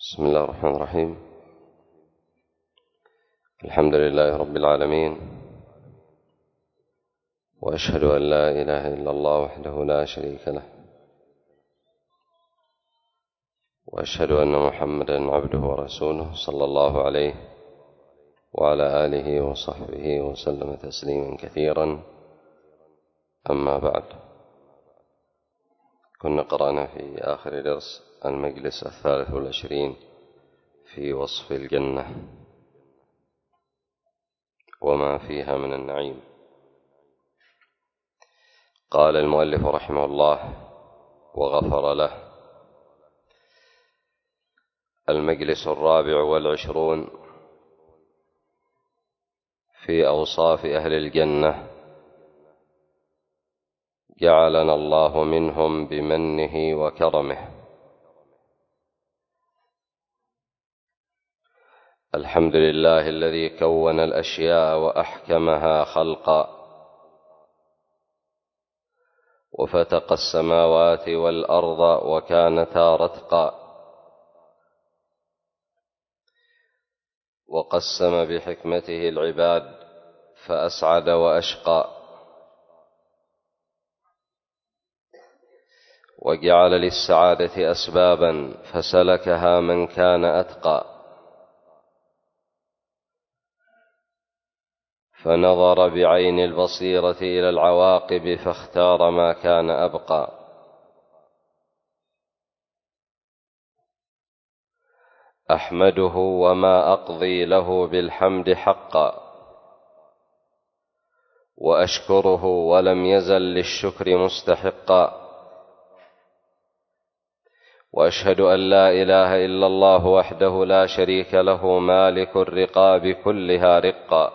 بسم الله الرحمن الرحيم. الحمد لله رب العالمين، وأشهد أن لا إله إلا الله وحده لا شريك له، وأشهد أن محمدا عبده ورسوله صلى الله عليه وعلى آله وصحبه وسلم تسليما كثيرا. أما بعد، كنا قرأنا في آخر درس المجلس 23 في وصف الجنة وما فيها من النعيم. قال المؤلف رحمه الله وغفر له: المجلس 24 في أوصاف أهل الجنة، جعلنا الله منهم بمنه وكرمه. الحمد لله الذي كون الأشياء وأحكمها خلقا، وفتق السماوات والأرض وكانتا رتقا، وقسم بحكمته العباد فأسعد وأشقى، وجعل للسعادة أسبابا فسلكها من كان أتقى، فنظر بعين البصيرة إلى العواقب فاختار ما كان أبقى. أحمده وما أقضي له بالحمد حقا، وأشكره ولم يزل للشكر مستحقا، وأشهد أن لا إله إلا الله وحده لا شريك له، مالك الرقاب كلها رقا،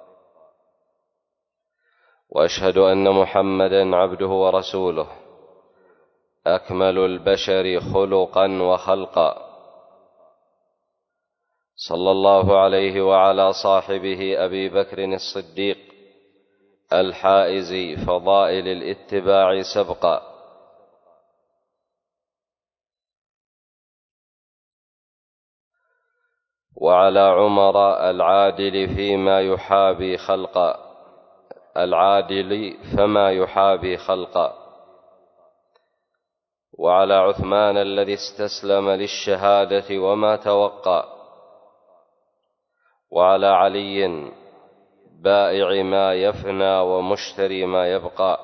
وأشهد أن محمدا عبده ورسوله، أكمل البشر خلقا وخلقا، صلى الله عليه وعلى صاحبه أبي بكر الصديق الحائز فضائل الاتباع سبقا، وعلى عمر العادل فيما يحابي خلقا، العادل فما يحابي خلقا، وعلى عثمان الذي استسلم للشهادة وما توقى، وعلى علي بائع ما يفنى ومشتري ما يبقى،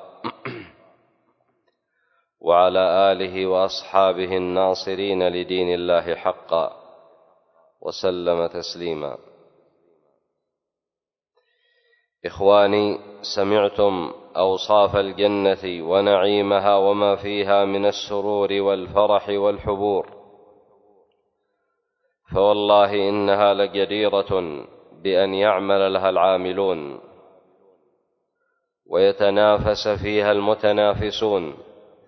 وعلى آله وأصحابه الناصرين لدين الله حقا، وسلم تسليما. إخواني، سمعتم أوصاف الجنة ونعيمها وما فيها من السرور والفرح والحبور، فوالله إنها لجديرة بأن يعمل لها العاملون، ويتنافس فيها المتنافسون،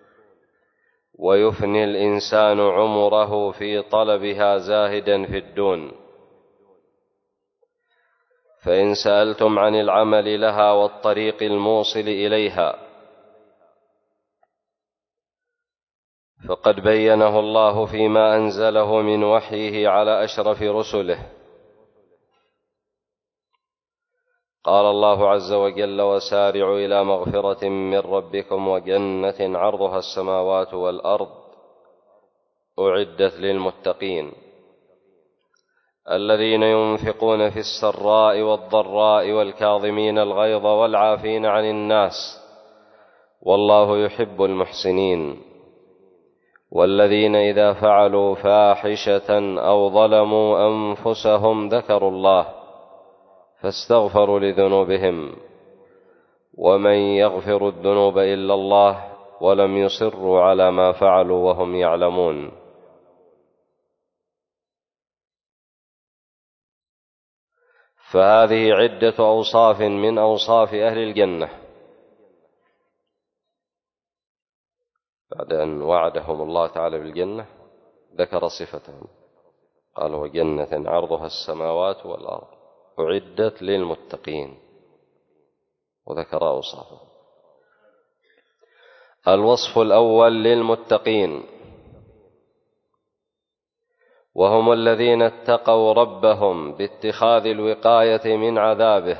ويفني الإنسان عمره في طلبها زاهدا في الدون. فإن سألتم عن العمل لها والطريق الموصل إليها، فقد بينه الله فيما أنزله من وحيه على أشرف رسله. قال الله عز وجل: وسارعوا إلى مغفرة من ربكم وجنة عرضها السماوات والأرض أعدت للمتقين الذين ينفقون في السراء والضراء والكاظمين الغيظ والعافين عن الناس والله يحب المحسنين، والذين إذا فعلوا فاحشة أو ظلموا أنفسهم ذكروا الله فاستغفروا لذنوبهم ومن يغفر الذنوب إلا الله ولم يصروا على ما فعلوا وهم يعلمون. فهذه عدة أوصاف من أوصاف أهل الجنة، بعد أن وعدهم الله تعالى بالجنة ذكر صفتهم، قال: وجنة عرضها السماوات والأرض أعدت للمتقين، وذكر أوصافهم. الوصف الأول للمتقين: وهم الذين اتقوا ربهم باتخاذ الوقاية من عذابه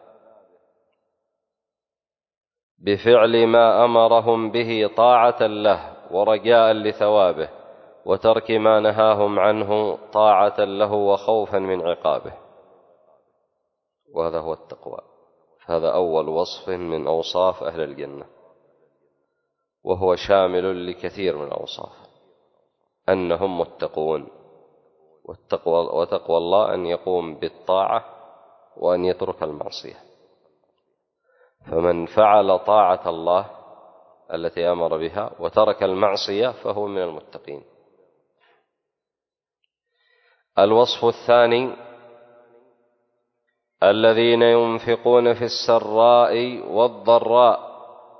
بفعل ما أمرهم به طاعة له ورجاء لثوابه، وترك ما نهاهم عنه طاعة له وخوفا من عقابه. وهذا هو التقوى. هذا أول وصف من أوصاف أهل الجنة، وهو شامل لكثير من الأوصاف، أنهم متقون. وتقوى الله أن يقوم بالطاعة وأن يترك المعصية. فمن فعل طاعة الله التي أمر بها وترك المعصية فهو من المتقين. الوصف الثاني: الذين ينفقون في السراء والضراء،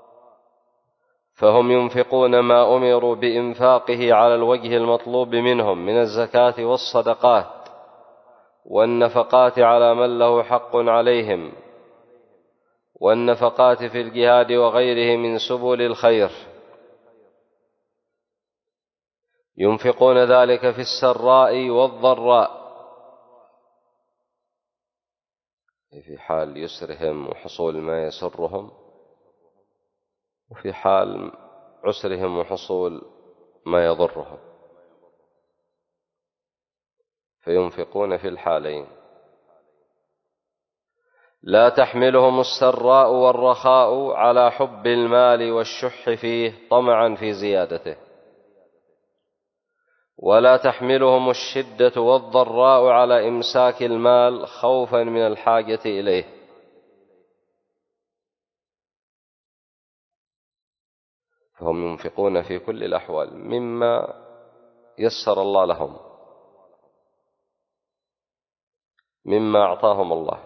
فهم ينفقون ما أمروا بإنفاقه على الوجه المطلوب منهم من الزكاة والصدقات والنفقات على من له حق عليهم، والنفقات في الجهاد وغيره من سبل الخير. ينفقون ذلك في السراء والضراء، في حال يسرهم وحصول ما يسرهم، وفي حال عسرهم وحصول ما يضرهم، فينفقون في الحالين. لا تحملهم السراء والرخاء على حب المال والشح فيه طمعا في زيادته، ولا تحملهم الشدة والضراء على إمساك المال خوفا من الحاجة إليه. فهم ينفقون في كل الأحوال مما يسر الله لهم، مما أعطاهم الله.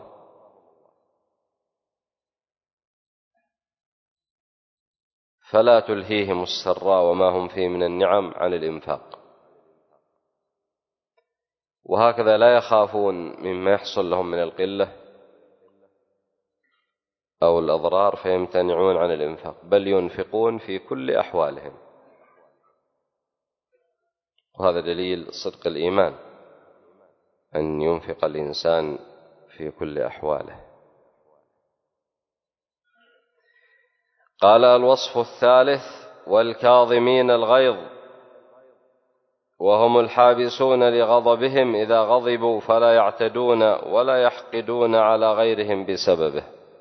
فلا تلهيهم السراء وما هم فيه من النعم عن الإنفاق، وهكذا لا يخافون مما يحصل لهم من القلة أو الأضرار فيمتنعون عن الإنفاق، بل ينفقون في كل أحوالهم. وهذا دليل صدق الإيمان، أن ينفق الإنسان في كل أحواله. قال: الوصف الثالث: والكاظمين الغيظ، وهم الحابسون لغضبهم إذا غضبوا فلا يعتدون ولا يحقدون على غيرهم بسببه.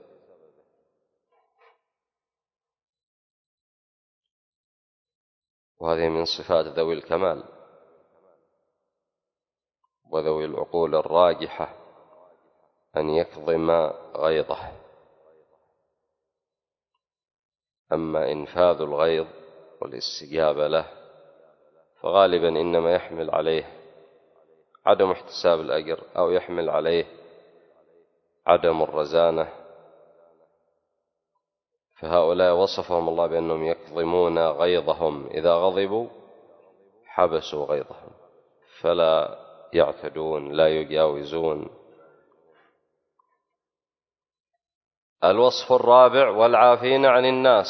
وهذه من صفات ذوي الكمال وذوي العقول الراجحة، أن يكظم غيظه. أما إنفاذ الغيظ والاستجابة له فغالبا إنما يحمل عليه عدم احتساب الأجر، أو يحمل عليه عدم الرزانة. فهؤلاء وصفهم الله بأنهم يكظمون غيظهم، إذا غضبوا حبسوا غيظهم فلا يعتدون، لا يجاوزون. الوصف الرابع: والعافين عن الناس،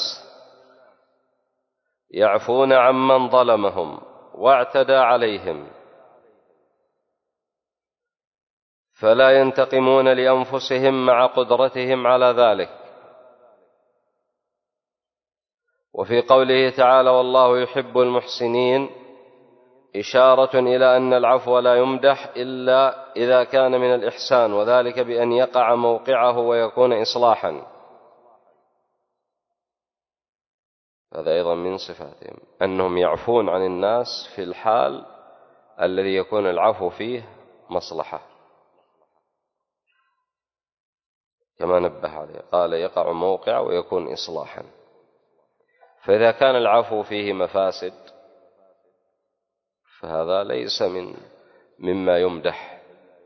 يعفون عمن ظلمهم واعتدى عليهم، فلا ينتقمون لأنفسهم مع قدرتهم على ذلك. وفي قوله تعالى: والله يحب المحسنين، إشارة إلى أن العفو لا يمدح إلا إذا كان من الإحسان، وذلك بأن يقع موقعه ويكون إصلاحا. هذا أيضا من صفاتهم، أنهم يعفون عن الناس في الحال الذي يكون العفو فيه مصلحة، كما نبه عليه قال: يقع موقع ويكون إصلاحا. فإذا كان العفو فيه مفاسد فهذا ليس مما يمدح،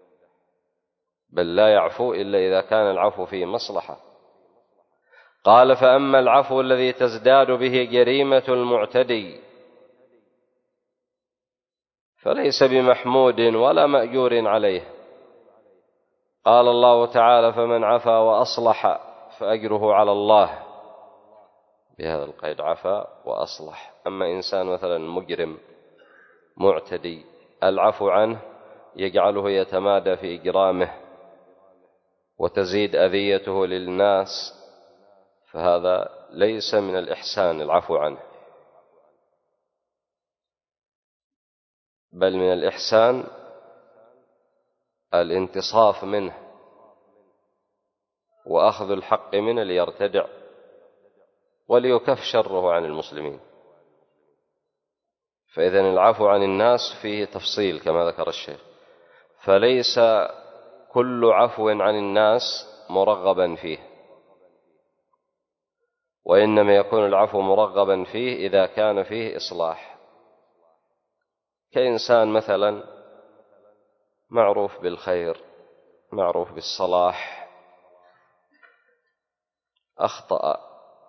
بل لا يعفو إلا إذا كان العفو فيه مصلحة. قال: فأما العفو الذي تزداد به جريمة المعتدي فليس بمحمود ولا مأجور عليه. قال الله تعالى: فمن عفا وأصلح فأجره على الله، بهذا القيد: عفا وأصلح. أما إنسان مثلا مجرم معتدي العفو عنه يجعله يتمادى في إجرامه وتزيد أذيته للناس، فهذا ليس من الإحسان العفو عنه، بل من الإحسان الانتصاف منه وأخذ الحق منه ليرتدع وليكف شره عن المسلمين. فإذن العفو عن الناس فيه تفصيل كما ذكر الشيخ، فليس كل عفو عن الناس مرغبا فيه، وإنما يكون العفو مرغبا فيه إذا كان فيه إصلاح، كإنسان مثلا معروف بالخير معروف بالصلاح، أخطأ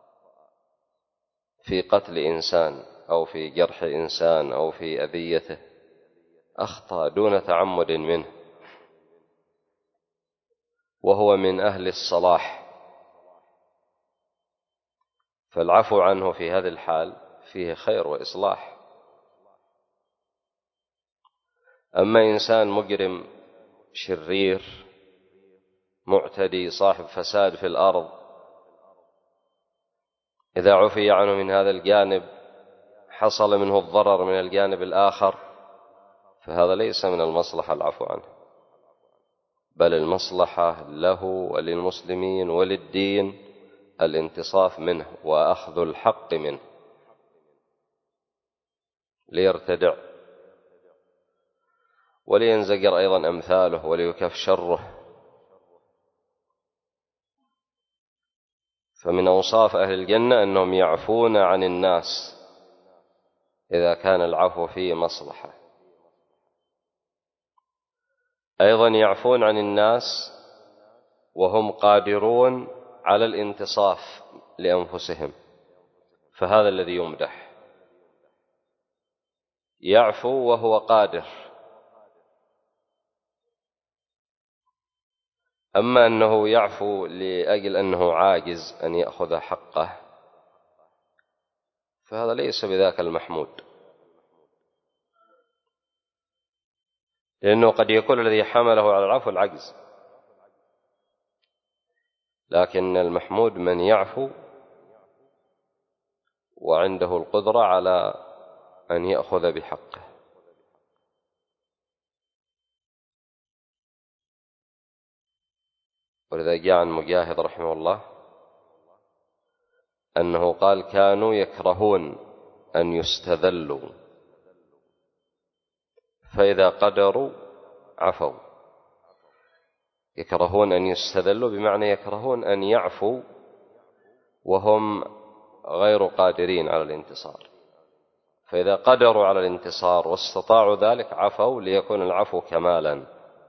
في قتل إنسان أو في جرح إنسان أو في أذيته، أخطأ دون تعمد منه وهو من أهل الصلاح، فالعفو عنه في هذه الحال فيه خير وإصلاح. أما إنسان مجرم شرير معتدي صاحب فساد في الأرض، إذا عفي عنه من هذا الجانب حصل منه الضرر من الجانب الآخر، فهذا ليس من المصلحة العفو عنه، بل المصلحة له وللمسلمين وللدين الانتصاف منه وأخذ الحق منه ليرتدع ولينزجر أيضا أمثاله وليكف شره. فمن أوصاف أهل الجنة أنهم يعفون عن الناس إذا كان العفو فيه مصلحة، أيضا يعفون عن الناس وهم قادرون على الانتصاف لأنفسهم، فهذا الذي يمدح، يعفو وهو قادر. أما أنه يعفو لأجل أنه عاجز أن يأخذ حقه، فهذا ليس بذاك المحمود، لأنه قد يكون الذي حمله على العفو العجز، لكن المحمود من يعفو وعنده القدرة على أن يأخذ بحقه. ولذا جاء عن مجاهد رحمه الله أنه قال: كانوا يكرهون أن يستذلوا، فإذا قدروا عفوا. يكرهون أن يستذلوا بمعنى يكرهون أن يعفوا وهم غير قادرين على الانتصار، فإذا قدروا على الانتصار واستطاعوا ذلك عفوا ليكون العفو كمالا.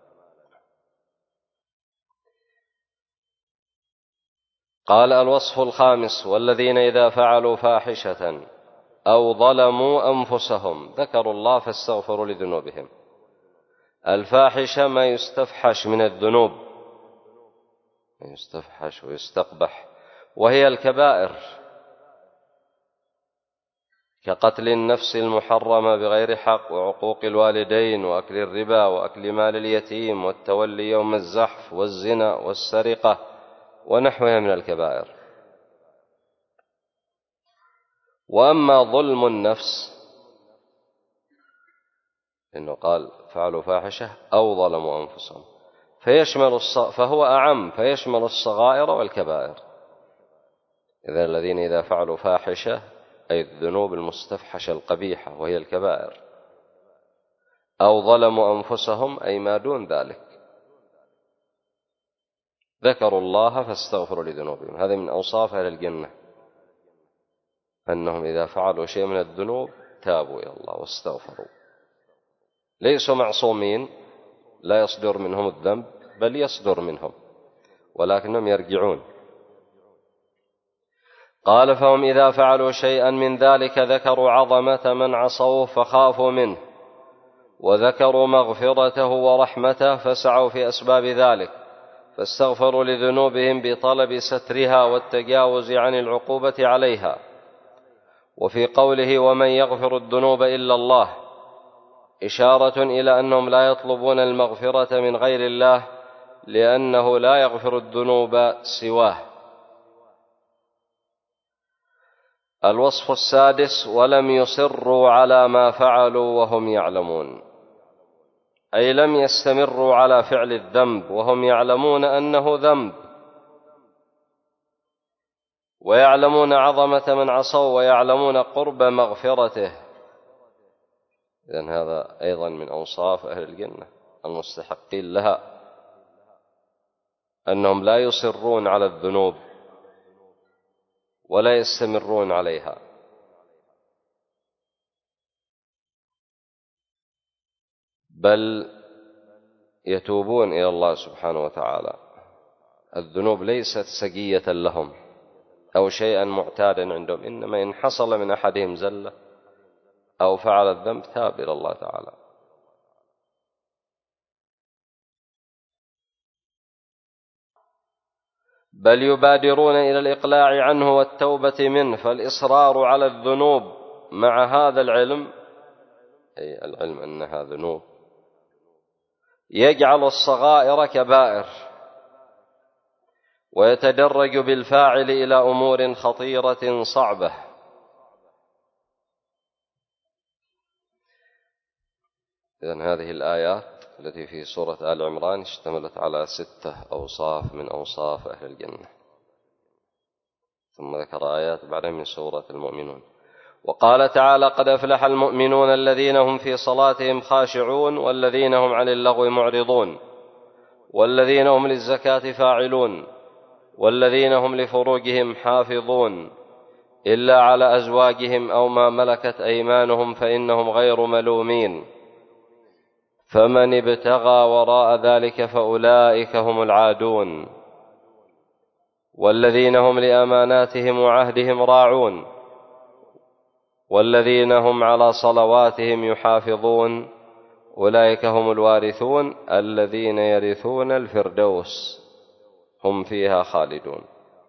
قال: الوصف الخامس: والذين إذا فعلوا فاحشة أو ظلموا أنفسهم ذكروا الله فاستغفروا لذنوبهم. الفاحشة ما يستفحش من الذنوب، يستفحش ويستقبح، وهي الكبائر، كقتل النفس المحرمة بغير حق وعقوق الوالدين وأكل الربا وأكل مال اليتيم والتولي يوم الزحف والزنا والسرقة ونحوها من الكبائر. وأما ظلم النفس، إنه قال فعلوا فاحشة أو ظلموا أنفسهم، فهو أعم، فيشمل الصغائر والكبائر. إذا الذين إذا فعلوا فاحشة أي الذنوب المستفحشة القبيحة وهي الكبائر، أو ظلموا أنفسهم أي ما دون ذلك، ذكروا الله فاستغفروا لذنوبهم. هذا من أوصاف أهل الجنة، أنهم إذا فعلوا شيء من الذنوب تابوا إلى الله واستغفروا. ليسوا معصومين، لا يصدر منهم الذنب، بل يصدر منهم، ولكنهم يرجعون. قال: فهم إذا فعلوا شيئا من ذلك ذكروا عظمة من عصوه فخافوا منه، وذكروا مغفرته ورحمته فسعوا في أسباب ذلك، فاستغفروا لذنوبهم بطلب سترها والتجاوز عن العقوبة عليها. وفي قوله: ومن يغفر الذنوب إلا الله، إشارة إلى أنهم لا يطلبون المغفرة من غير الله لأنه لا يغفر الذنوب سواه. الوصف السادس: ولم يصروا على ما فعلوا وهم يعلمون، أي لم يستمروا على فعل الذنب وهم يعلمون أنه ذنب، ويعلمون عظمة من عصوا، ويعلمون قرب مغفرته. إذن هذا أيضا من أوصاف أهل الجنة المستحقين لها، أنهم لا يصرون على الذنوب ولا يستمرون عليها، بل يتوبون إلى الله سبحانه وتعالى. الذنوب ليست سجية لهم أو شيئا معتادا عندهم، إنما إن حصل من أحدهم زلة أو فعل الذنب تاب إلى الله تعالى. بل يبادرون إلى الإقلاع عنه والتوبة منه. فالإصرار على الذنوب مع هذا العلم، أي العلم أنها ذنوب، يجعل الصغائر كبائر، ويتدرج بالفاعل إلى أمور خطيرة صعبة. إذن هذه الآيات التي في سورة آل عمران اشتملت على 6 أوصاف من أوصاف أهل الجنة، ثم ذكر آيات بعدها من سورة المؤمنون. وقال تعالى: قد أفلح المؤمنون الذين هم في صلاتهم خاشعون والذين هم عن اللغو معرضون والذين هم للزكاة فاعلون والذين هم لفروجهم حافظون إلا على أزواجهم أو ما ملكت أيمانهم فإنهم غير ملومين، فمن ابتغى وراء ذلك فأولئك هم العادون، والذين هم لأماناتهم وعهدهم راعون والذين هم على صلواتهم يحافظون، أولئك هم الوارثون الذين يرثون الفردوس هم فيها خالدون.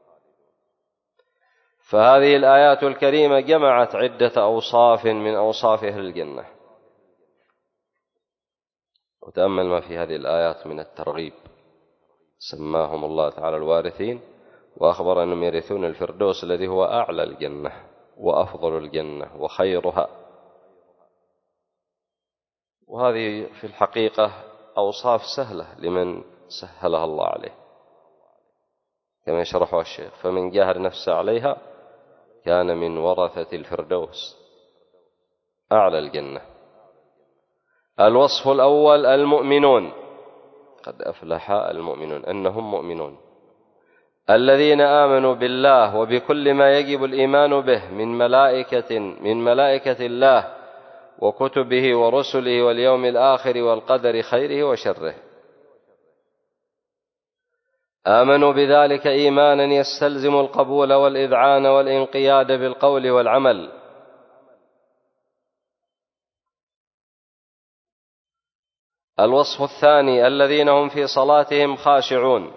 فهذه الآيات الكريمة جمعت عدة أوصاف من أوصاف أهل الجنة. وتأمل ما في هذه الآيات من الترغيب، سماهم الله تعالى الوارثين، وأخبر أنهم يرثون الفردوس الذي هو أعلى الجنة وأفضل الجنة وخيرها. وهذه في الحقيقة أوصاف سهلة لمن سهلها الله عليه، كما يشرحها الشيخ: فمن جاهد نفسه عليها كان من ورثة الفردوس أعلى الجنة. الوصف الأول: المؤمنون. قد أفلح المؤمنون، أنهم مؤمنون الذين آمنوا بالله وبكل ما يجب الإيمان به من ملائكة الله وكتبه ورسله واليوم الآخر والقدر خيره وشره. آمنوا بذلك إيمانا يستلزم القبول والإذعان والإنقياد بالقول والعمل. الوصف الثاني: الذين هم في صلاتهم خاشعون،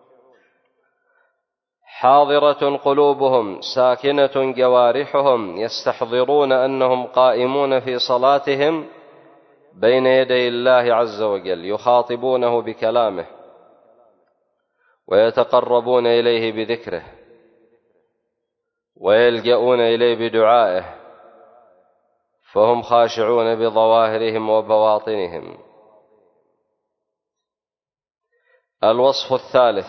حاضرة قلوبهم ساكنة جوارحهم، يستحضرون أنهم قائمون في صلاتهم بين يدي الله عز وجل، يخاطبونه بكلامه ويتقربون إليه بذكره ويلجؤون إليه بدعائه، فهم خاشعون بظواهرهم وبواطنهم. الوصف الثالث: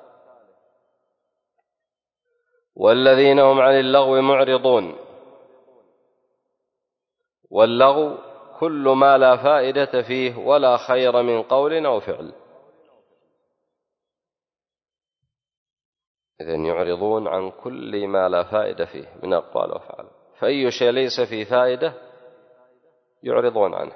والذين هم عن اللغو معرضون. واللغو كل ما لا فائدة فيه ولا خير من قول أو فعل. إذن يعرضون عن كل ما لا فائدة فيه من أقوال وأفعال، فأي شيء ليس فيه فائدة يعرضون عنه.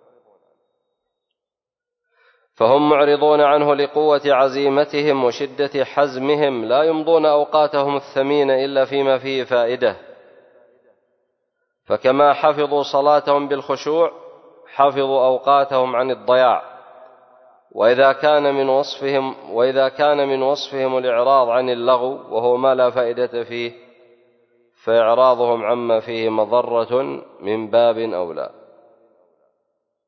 فهم معرضون عنه لقوة عزيمتهم وشدة حزمهم، لا يمضون أوقاتهم الثمينة إلا فيما فيه فائدة. فكما حفظوا صلاتهم بالخشوع حفظوا أوقاتهم عن الضياع. وإذا كان من وصفهم الإعراض عن اللغو وهو ما لا فائدة فيه، فإعراضهم عما فيه مضرة من باب أولى.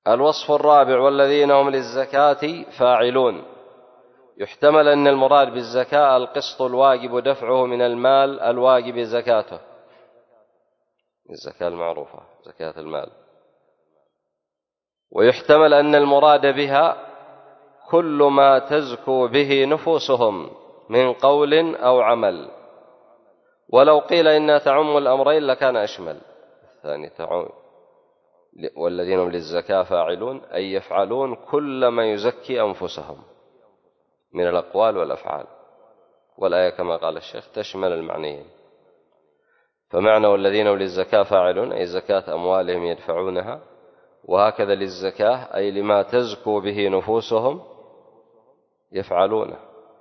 الوصف الرابع والذين هم للزكاة فاعلون. يحتمل أن المراد بالزكاة القسط الواجب دفعه من المال الواجب زكاته، الزكاة المعروفة زكاة المال، ويحتمل أن المراد بها كل ما تزكو به نفوسهم من قول أو عمل، ولو قيل إنها تعم الأمرين لكان أشمل. الثاني تعم والذين هم للزكاة فاعلون أي يفعلون كل ما يزكي أنفسهم من الأقوال والأفعال، والآية كما قال الشيخ تشمل المعنيين. فمعنى والذين هم للزكاة فاعلون أي زكاة أموالهم يدفعونها، وهكذا للزكاة أي لما تزكو به نفوسهم يفعلونه.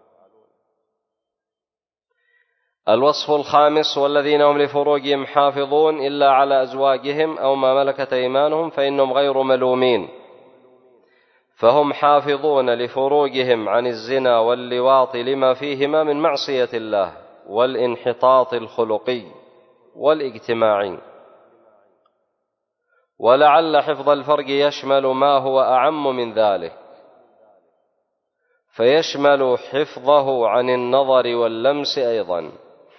الوصف الخامس والذين هم لفروجهم حافظون إلا على أزواجهم أو ما ملكت أيمانهم فإنهم غير ملومين، فهم حافظون لفروجهم عن الزنا واللواط لما فيهما من معصية الله والانحطاط الخلقي والاجتماعي. ولعل حفظ الفرج يشمل ما هو أعم من ذلك، فيشمل حفظه عن النظر واللمس أيضا.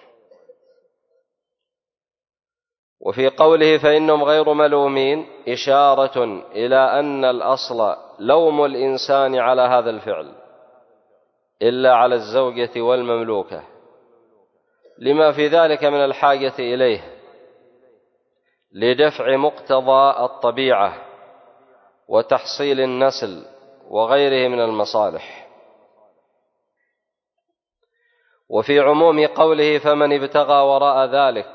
وفي قوله فإنهم غير ملومين إشارة إلى أن الأصل لوم الإنسان على هذا الفعل إلا على الزوجة والمملوكة لما في ذلك من الحاجة إليه لدفع مقتضى الطبيعة وتحصيل النسل وغيره من المصالح. وفي عموم قوله فمن ابتغى وراء ذلك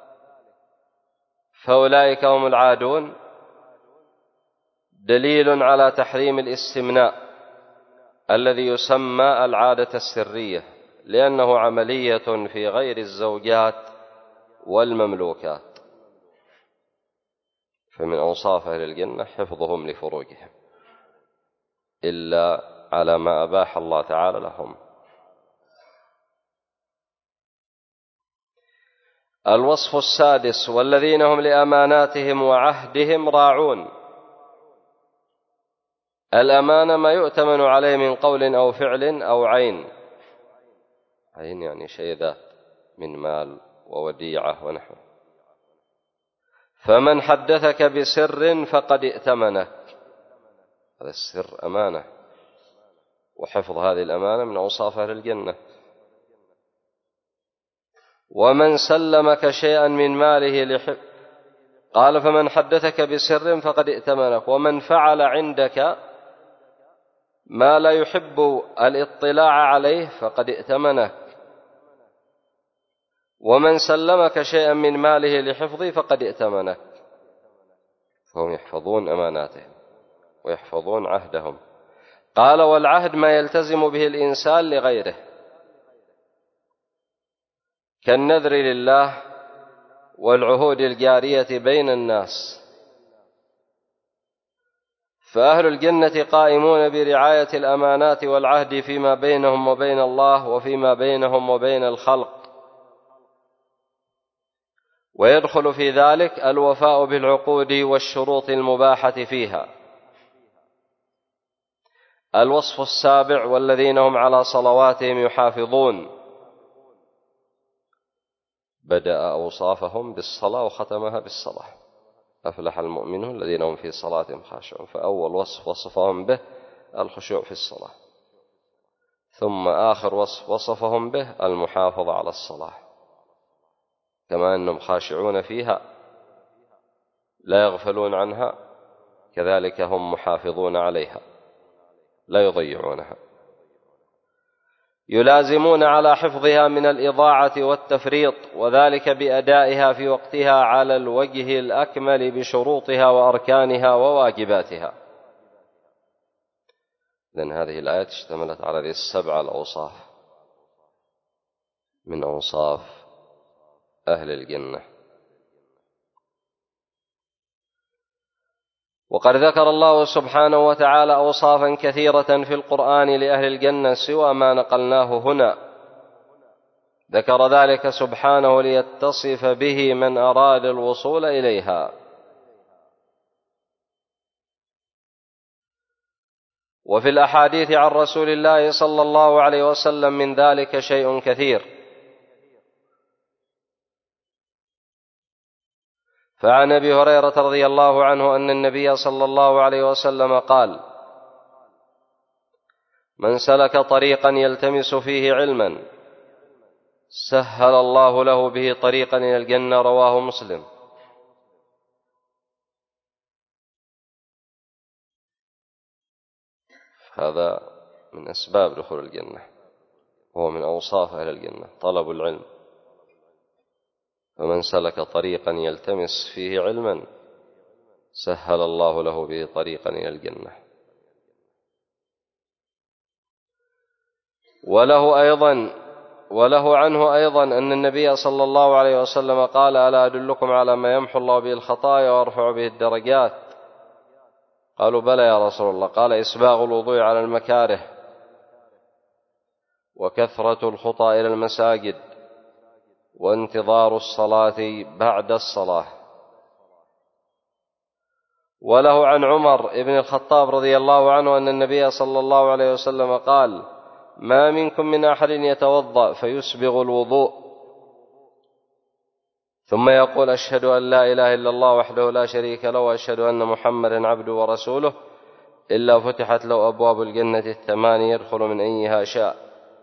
فأولئك هم العادون دليل على تحريم الاستمناء الذي يسمى العادة السرية، لأنه عملية في غير الزوجات والمملوكات. فمن أوصاف أهل الجنة حفظهم لفروجهم إلا على ما أباح الله تعالى لهم. الوصف السادس والذين هم لأماناتهم وعهدهم راعون. الأمانة ما يؤتمن عليه من قول أو فعل أو عين، عين يعني شيء ذات من مال ووديعة ونحوه. فمن حدثك بسر فقد ائتمنك، هذا السر أمانة، وحفظ هذه الأمانة من أوصاف أهل الجنة. ومن سلمك شيئا من ماله قال فمن حدثك بسر فقد ائتمنك، ومن فعل عندك ما لا يحب الاطلاع عليه فقد ائتمنك، ومن سلمك شيئا من ماله لحفظه فقد ائتمنك. فهم يحفظون أماناتهم ويحفظون عهدهم. قال والعهد ما يلتزم به الإنسان لغيره كالنذر لله والعهود الجارية بين الناس. فأهل الجنة قائمون برعاية الأمانات والعهد فيما بينهم وبين الله وفيما بينهم وبين الخلق، ويدخل في ذلك الوفاء بالعقود والشروط المباحة فيها. الوصف السابع والذين هم على صلواتهم يحافظون. بدأ أوصافهم بالصلاة وختمها بالصلاة. أفلح المؤمنون الذين هم في صلاتهم خاشعون، فأول وصف وصفهم به الخشوع في الصلاة، ثم آخر وصف وصفهم به المحافظة على الصلاة، كما أنهم خاشعون فيها لا يغفلون عنها كذلك هم محافظون عليها لا يضيعونها، يلازمون على حفظها من الإضاعة والتفريط، وذلك بأدائها في وقتها على الوجه الأكمل بشروطها وأركانها وواجباتها. لأن هذه الآية اشتملت على هذه السبع الأوصاف من أوصاف أهل الجنة. وقد ذكر الله سبحانه وتعالى أوصافا كثيرة في القرآن لأهل الجنة سوى ما نقلناه هنا، ذكر ذلك سبحانه ليتصف به من أراد الوصول إليها. وفي الأحاديث عن رسول الله صلى الله عليه وسلم من ذلك شيء كثير. فعن أبي هريرة رضي الله عنه أن النبي صلى الله عليه وسلم قال: من سلك طريقا يلتمس فيه علما سهل الله له به طريقا إلى الجنة. رواه مسلم. هذا من أسباب دخول الجنة، هو من أوصاف أهل الجنة طلب العلم. فمن سلك طريقا يلتمس فيه علما سهل الله له به طريقا إلى الجنة. وله عنه أيضا أن النبي صلى الله عليه وسلم قال: ألا أدلكم على ما يمحو الله به الخطايا ويرفع به الدرجات؟ قالوا: بلى يا رسول الله. قال: إسباغ الوضوء على المكاره، وكثرة الخطى إلى المساجد، وانتظار الصلاة بعد الصلاة. وله عن عمر بن الخطاب رضي الله عنه أن النبي صلى الله عليه وسلم قال: ما منكم من أحد يتوضأ فيسبغ الوضوء ثم يقول: أشهد أن لا إله إلا الله وحده لا شريك له وأشهد أن محمدا عبده ورسوله، إلا فتحت له أبواب الجنة الثمانية يدخل من أيها شاء.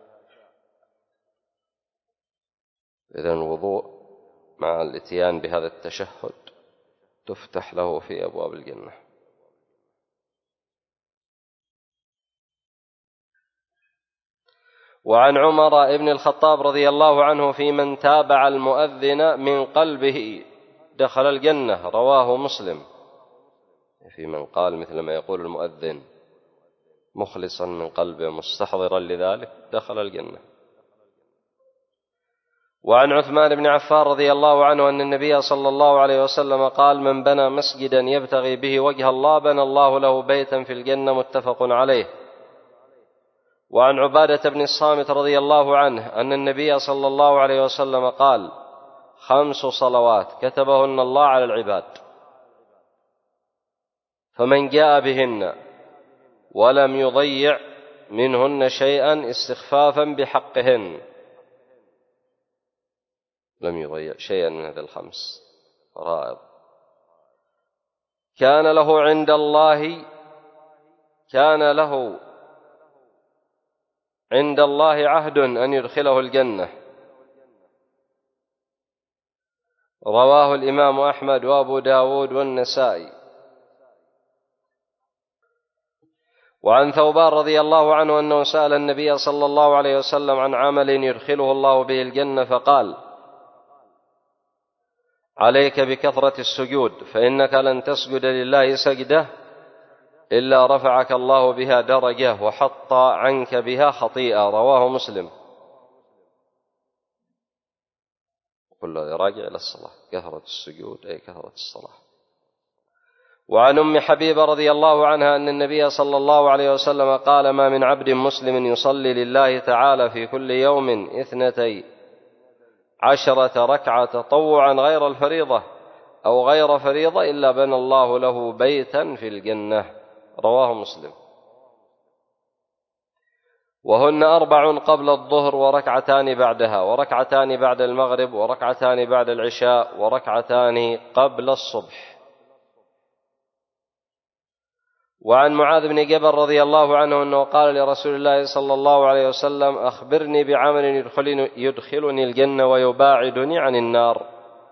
إذن الوضوء مع الاتيان بهذا التشهد تفتح له في أبواب الجنة. وعن عمر بن الخطاب رضي الله عنه في من تابع المؤذن من قلبه دخل الجنة. رواه مسلم. في من قال مثل ما يقول المؤذن مخلصا من قلبه مستحضرا لذلك دخل الجنة. وعن عثمان بن عفان رضي الله عنه أن النبي صلى الله عليه وسلم قال: من بنى مسجدا يبتغي به وجه الله بنى الله له بيتا في الجنة. متفق عليه. وعن عبادة بن الصامت رضي الله عنه أن النبي صلى الله عليه وسلم قال: 5 صلوات كتبهن الله على العباد، فمن جاء بهن ولم يضيع منهن شيئا استخفافا بحقهن، لم يضيع شيئا من هذه ال5 فرائض، كان له عند الله عهد أن يدخله الجنة. رواه الإمام أحمد وأبو داود والنسائي. وعن ثوبان رضي الله عنه أنه سأل النبي صلى الله عليه وسلم عن عمل يدخله الله به الجنة فقال: عليك بكثرة السجود، فإنك لن تسجد لله سجدة إلا رفعك الله بها درجة وحط عنك بها خطيئة. رواه مسلم. كل هذا راجع إلى الصلاة، كثرة السجود أي كثرة الصلاة. وعن أم حبيبة رضي الله عنها أن النبي صلى الله عليه وسلم قال: ما من عبد مسلم يصلي لله تعالى في كل يوم 12 ركعة تطوعا غير الفريضة أو غير فريضة إلا بنى الله له بيتا في الجنة. رواه مسلم. وهن 4 قبل الظهر، وركعتان بعدها، وركعتان بعد المغرب، وركعتان بعد العشاء، وركعتان قبل الصبح. وعن معاذ بن جبل رضي الله عنه أنه قال لرسول الله صلى الله عليه وسلم: أخبرني بعمل يدخلني الجنة ويباعدني عن النار.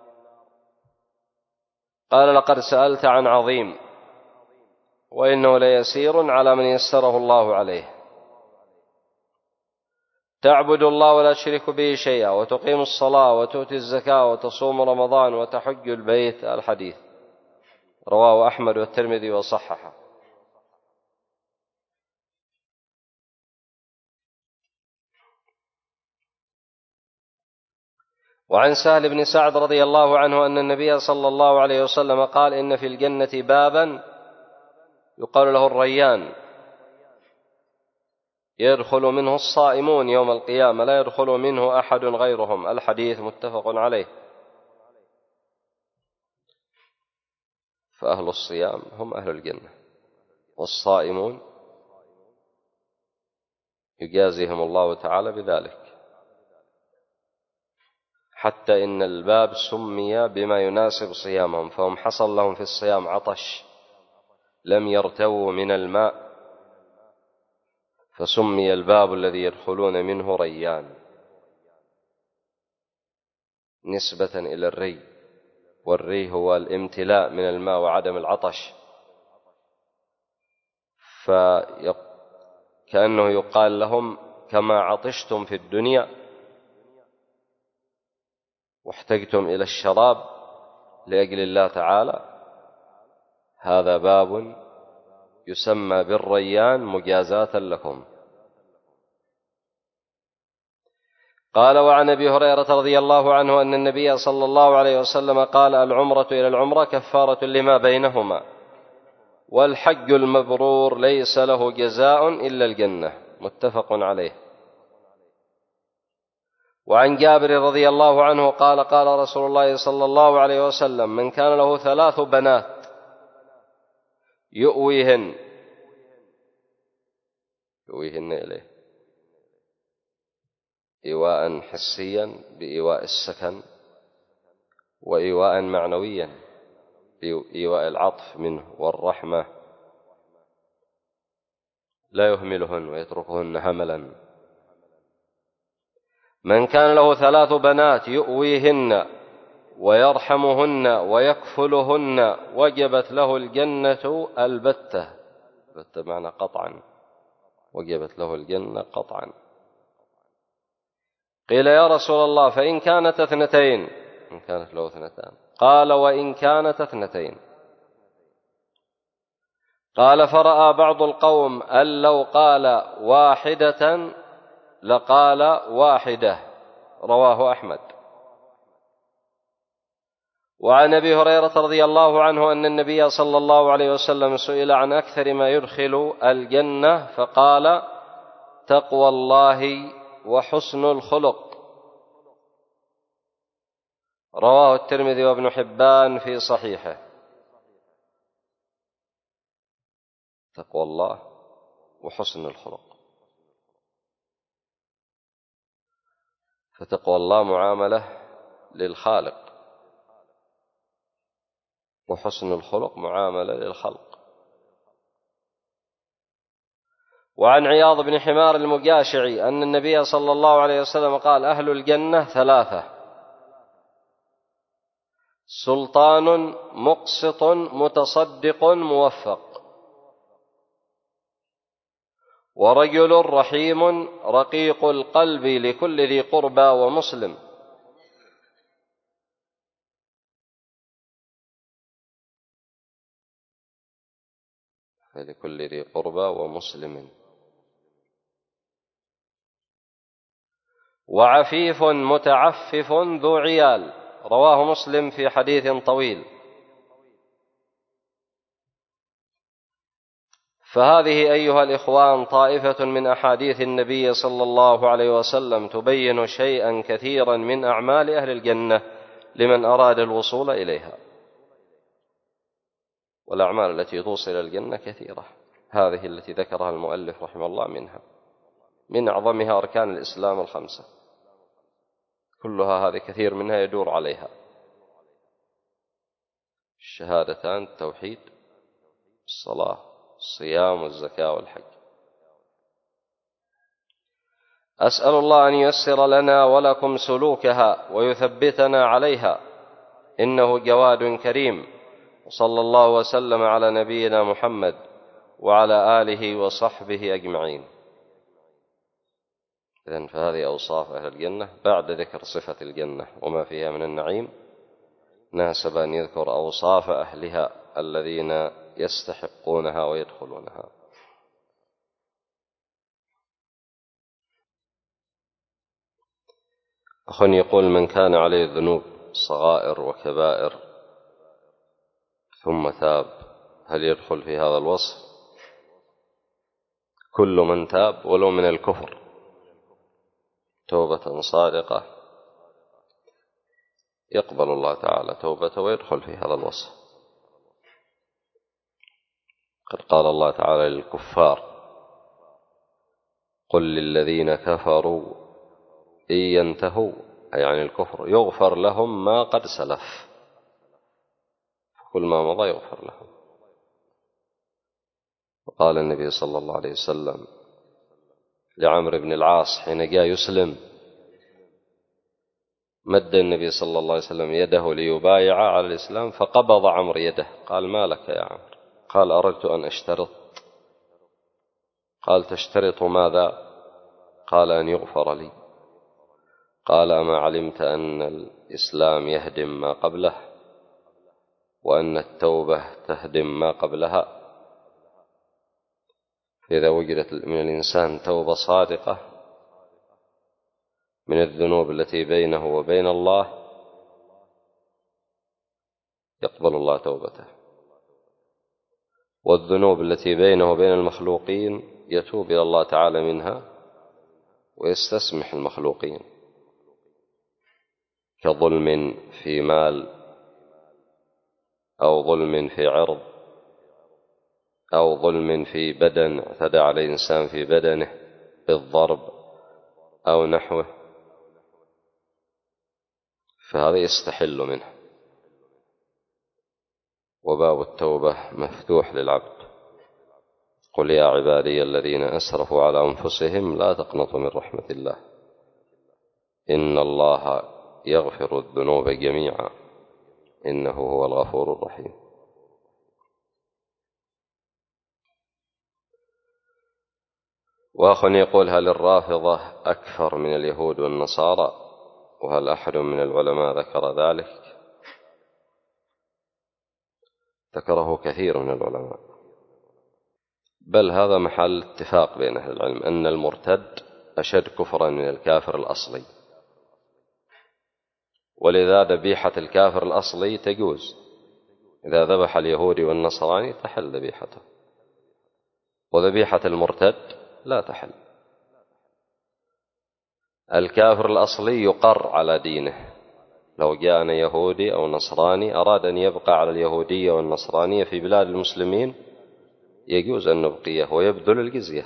قال: لقد سألت عن عظيم، وإنه ليسير على من يسره الله عليه. تعبد الله ولا تشرك به شيئا، وتقيم الصلاة، وتؤتي الزكاة، وتصوم رمضان، وتحج البيت. الحديث رواه أحمد والترمذي وصححه. وعن سهل بن سعد رضي الله عنه أن النبي صلى الله عليه وسلم قال: إن في الجنة بابا يقال له الريان، يدخل منه الصائمون يوم القيامة، لا يدخل منه أحد غيرهم. الحديث متفق عليه. فأهل الصيام هم أهل الجنة، والصائمون يجازيهم الله تعالى بذلك. حتى إن الباب سمي بما يناسب صيامهم، فهم حصل لهم في الصيام عطش لم يرتووا من الماء، فسمي الباب الذي يدخلون منه ريان نسبة إلى الري، والري هو الامتلاء من الماء وعدم العطش، فكأنه يقال لهم كما عطشتم في الدنيا واحتجتم إلى الشراب لأجل الله تعالى، هذا باب يسمى بالريان مجازاة لكم. قال: وعن أبي هريرة رضي الله عنه أن النبي صلى الله عليه وسلم قال: العمرة إلى العمرة كفارة لما بينهما، والحج المبرور ليس له جزاء إلا الجنة. متفق عليه. وعن جابر رضي الله عنه قال: قال رسول الله صلى الله عليه وسلم: من كان له 3 بنات يؤويهن إليه إيواء حسيا بإيواء السكن، وإيواء معنويا بإيواء العطف منه والرحمة، لا يهملهن ويتركهن هملا. من كان له 3 بنات يؤويهن ويرحمهن ويكفلهن وجبت له الجنة البتة. البتة معنى قطعا، وجبت له الجنة قطعا. قيل: يا رسول الله فإن كانت 2؟ إن كانت له 2. قال: وإن كانت 2. قال: فرأى بعض القوم أن لو قال 1 لقال 1. رواه أحمد. وعن أبي هريرة رضي الله عنه أن النبي صلى الله عليه وسلم سئل عن أكثر ما يدخل الجنة فقال: تقوى الله وحسن الخلق. رواه الترمذي وابن حبان في صحيحه. تقوى الله وحسن الخلق، فتقوى الله معاملة للخالق، وحسن الخلق معاملة للخلق. وعن عياض بن حمار المجاشعي أن النبي صلى الله عليه وسلم قال: أهل الجنة 3: سلطان مقسط متصدق موفق، ورجل رحيم رقيق القلب لكل ذي قربى ومسلم. لكل ذي قربى ومسلم. وعفيف متعفف ذو عيال. رواه مسلم في حديث طويل. فهذه أيها الإخوان طائفة من أحاديث النبي صلى الله عليه وسلم تبين شيئا كثيرا من أعمال أهل الجنة لمن أراد الوصول إليها. والأعمال التي توصل الجنة كثيرة، هذه التي ذكرها المؤلف رحمه الله منها، من أعظمها أركان الإسلام 5، كلها هذه كثير منها يدور عليها: الشهادتان، التوحيد، الصلاة، الصيام، والزكاة، والحج. أسأل الله أن ييسر لنا ولكم سلوكها ويثبتنا عليها، إنه جواد كريم. وصلى الله وسلم على نبينا محمد وعلى آله وصحبه أجمعين. إذن فهذه أوصاف أهل الجنة بعد ذكر صفة الجنة وما فيها من النعيم، ناسب أن يذكر أوصاف أهلها الذين يستحقونها ويدخلونها. أخ يقول: من كان عليه ذنوب صغائر وكبائر ثم تاب، هل يدخل في هذا الوصف؟ كل من تاب ولو من الكفر توبة صادقة يقبل الله تعالى توبته ويدخل في هذا الوصف. قد قال الله تعالى للكفار: قل للذين كفروا إن ينتهوا أي عن الكفر يغفر لهم ما قد سلف، كل ما مضى يغفر لهم. وقال النبي صلى الله عليه وسلم لعمرو بن العاص حين جاء يسلم، مد النبي صلى الله عليه وسلم يده ليبايع على الإسلام فقبض عمرو يده، قال ما لك يا عمرو؟ قال أردت أن أشترط. قال تشترط ماذا؟ قال أن يغفر لي. قال أما علمت أن الإسلام يهدم ما قبله وأن التوبة تهدم ما قبلها؟ فإذا وجدت من الإنسان توبة صادقة من الذنوب التي بينه وبين الله يقبل الله توبته، والذنوب التي بينه وبين المخلوقين يتوب إلى الله تعالى منها ويستسمح المخلوقين، كظلم في مال أو ظلم في عرض أو ظلم في بدن اعتدى على الإنسان في بدنه بالضرب أو نحوه، فهذا يستحل منه، وباب التوبة مفتوح للعبد. قل يا عبادي الذين أسرفوا على أنفسهم لا تقنطوا من رحمة الله إن الله يغفر الذنوب جميعا إنه هو الغفور الرحيم. وأخ يقول هل الرافضة أكثر من اليهود والنصارى؟ وهل أحد من العلماء ذكر ذلك؟ ذكره كثير من العلماء، بل هذا محل اتفاق بين أهل العلم أن المرتد أشد كفرا من الكافر الأصلي، ولذا ذبيحة الكافر الأصلي تجوز، إذا ذبح اليهودي والنصراني تحل ذبيحته، وذبيحة المرتد لا تحل. الكافر الأصلي يقر على دينه، لو جاءنا يهودي أو نصراني أراد أن يبقى على اليهودية والنصرانية في بلاد المسلمين يجوز أن نبقيه ويبذل الجزية.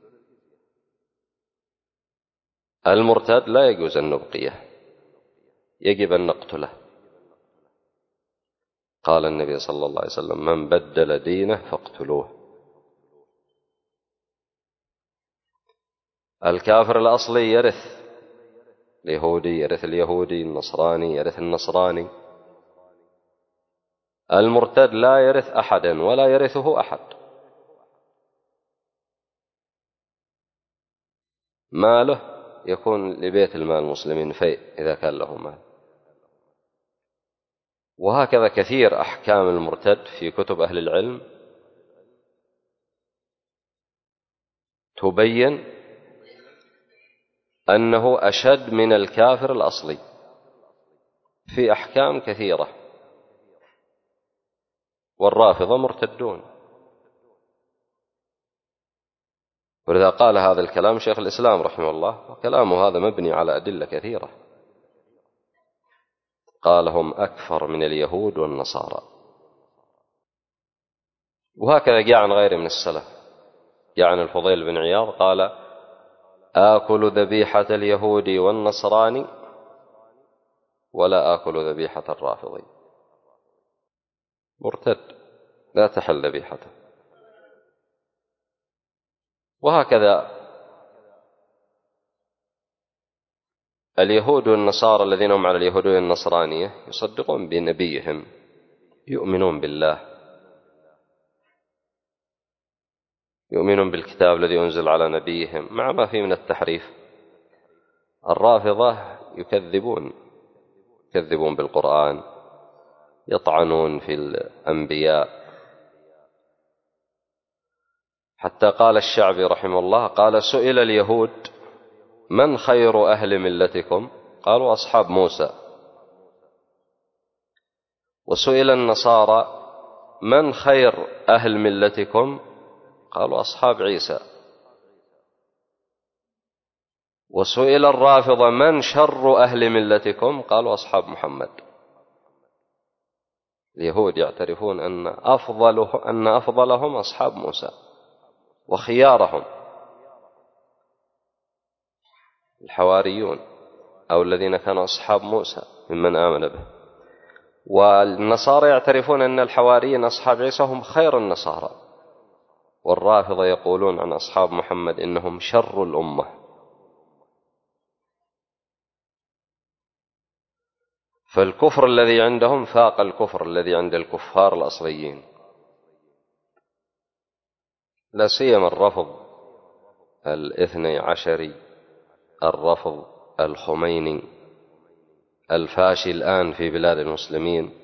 المرتد لا يجوز أن نبقيه، يجب أن نقتله. قال النبي صلى الله عليه وسلم من بدل دينه فاقتلوه. الكافر الأصلي يرث اليهودي، يرث اليهودي، النصراني يرث النصراني. المرتد لا يرث أحدا ولا يرثه أحد، ماله يكون لبيت المال المسلمين فيء إذا كان له مال. وهكذا كثير أحكام المرتد في كتب أهل العلم تبين أنه أشد من الكافر الأصلي في أحكام كثيرة، والرافضة مرتدون. ولذا قال هذا الكلام شيخ الإسلام رحمه الله، وكلامه هذا مبني على أدلة كثيرة. قال هم أكثر من اليهود والنصارى. وهكذا جاء عن غيره من السلف، جاء عن الفضيل بن عياض قال آكل ذبيحة اليهودي والنصراني ولا آكل ذبيحة الرافضي. مرتد لا تحل ذبيحته. وهكذا اليهود والنصارى الذين هم على اليهودية النصرانية يصدقون بنبيهم، يؤمنون بالله، يؤمنون بالكتاب الذي أنزل على نبيهم مع ما فيه من التحريف. الرافضة يكذبون بالقرآن، يطعنون في الأنبياء. حتى قال الشعبي رحمه الله قال سئل اليهود من خير أهل ملتكم؟ قالوا أصحاب موسى. وسئل النصارى من خير أهل ملتكم؟ قالوا أصحاب عيسى. وسئل الرافضة من شر أهل ملتكم؟ قالوا أصحاب محمد. اليهود يعترفون أن أفضلهم أصحاب موسى وخيارهم، الحواريون أو الذين كانوا أصحاب موسى ممن آمن به. والنصارى يعترفون أن الحواريين أصحاب عيسى هم خير النصارى، والرافضة يقولون عن أصحاب محمد إنهم شر الأمة. فالكفر الذي عندهم فاق الكفر الذي عند الكفار الأصليين، لا سيما الرفض الاثني عشري، الرفض الخميني الفاشي الآن في بلاد المسلمين.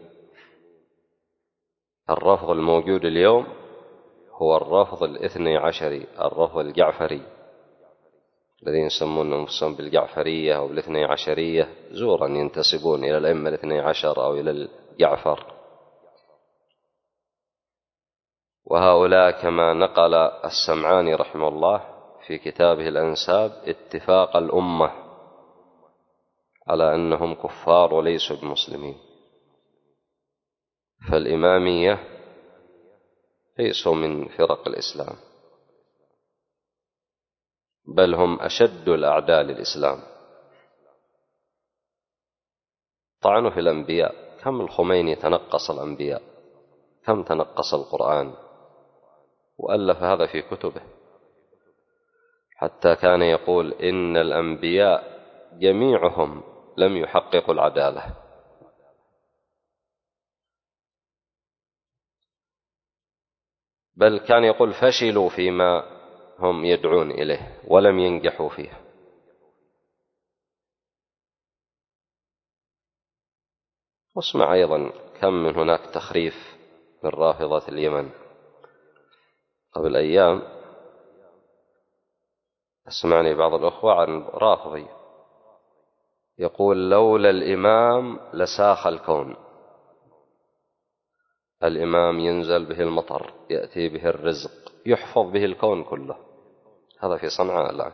الرفض الموجود اليوم هو الرفض الاثني عشري، الرفض الجعفري، الذين يسمون أنفسهم بالجعفرية أو بالاثني عشرية، زورا ينتسبون إلى الأئمة الاثني عشر أو إلى الجعفر. وهؤلاء كما نقل السمعاني رحمه الله في كتابه الأنساب اتفاق الأمة على أنهم كفار وليسوا بمسلمين. فالإمامية ليسوا من فرق الإسلام، بل هم أشد الأعداء للإسلام. طعنوا في الأنبياء، كم الخميني تنقص الأنبياء، كم تنقص القرآن، وألف هذا في كتبه، حتى كان يقول إن الأنبياء جميعهم لم يحققوا العدالة، بل كان يقول فشلوا فيما هم يدعون إليه ولم ينجحوا فيه. واسمع أيضا كم من هناك تخريف من رافضة اليمن. قبل أيام أسمعني بعض الأخوة عن رافضي يقول لولا الإمام لساخ الكون. الإمام ينزل به المطر، يأتي به الرزق، يحفظ به الكون كله. هذا في صنعاء الآن.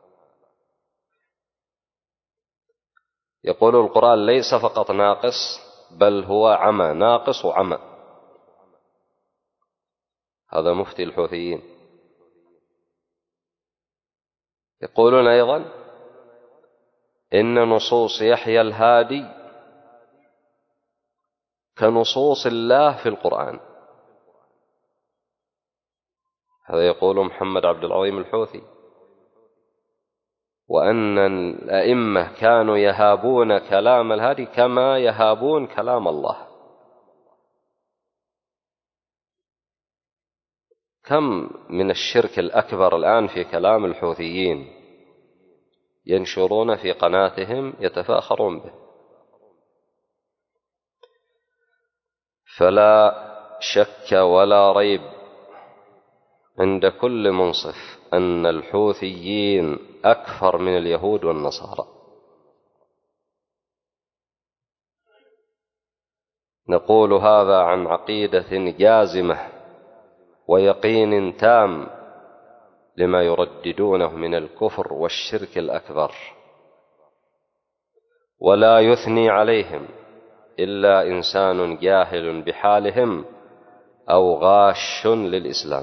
يقول القرآن ليس فقط ناقص، بل هو عمى، ناقص وعمى. هذا مفتي الحوثيين. يقولون أيضا إن نصوص يحيى الهادي كنصوص الله في القرآن. هذا يقول محمد عبد العظيم الحوثي. وأن الأئمة كانوا يهابون كلام الهادي كما يهابون كلام الله. كم من الشرك الأكبر الآن في كلام الحوثيين ينشرون في قناتهم يتفاخرون به. فلا شك ولا ريب عند كل منصف أن الحوثيين أكثر من اليهود والنصارى. نقول هذا عن عقيدة جازمة ويقين تام لما يرددونه من الكفر والشرك الأكبر، ولا يثني عليهم إلا إنسان جاهل بحالهم أو غاش للإسلام.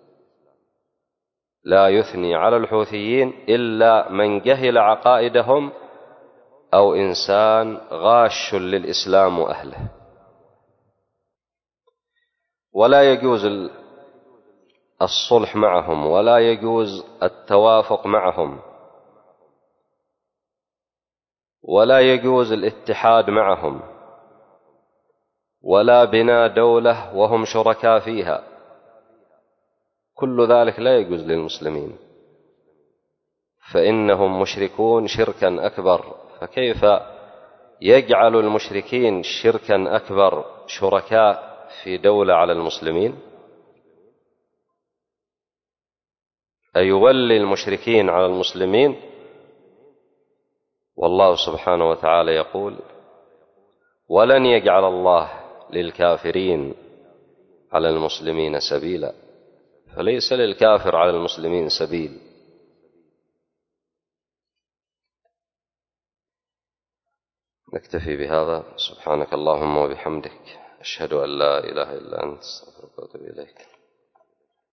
لا يثني على الحوثيين إلا من جهل عقائدهم أو إنسان غاش للإسلام وأهله. ولا يجوز الصلح معهم، ولا يجوز التوافق معهم، ولا يجوز الاتحاد معهم، ولا بناء دولة وهم شركاء فيها. كل ذلك لا يجوز للمسلمين، فإنهم مشركون شركا أكبر. فكيف يجعل المشركين شركا أكبر شركاء في دولة على المسلمين؟ أيولي المشركين على المسلمين؟ والله سبحانه وتعالى يقول ولن يجعل الله للكافرين على المسلمين سبيلا. فليس للكافر على المسلمين سبيل. نكتفي بهذا. سبحانك اللهم وبحمدك، أشهد أن لا إله إلا أنت، أستغفرك وأتوب إليك.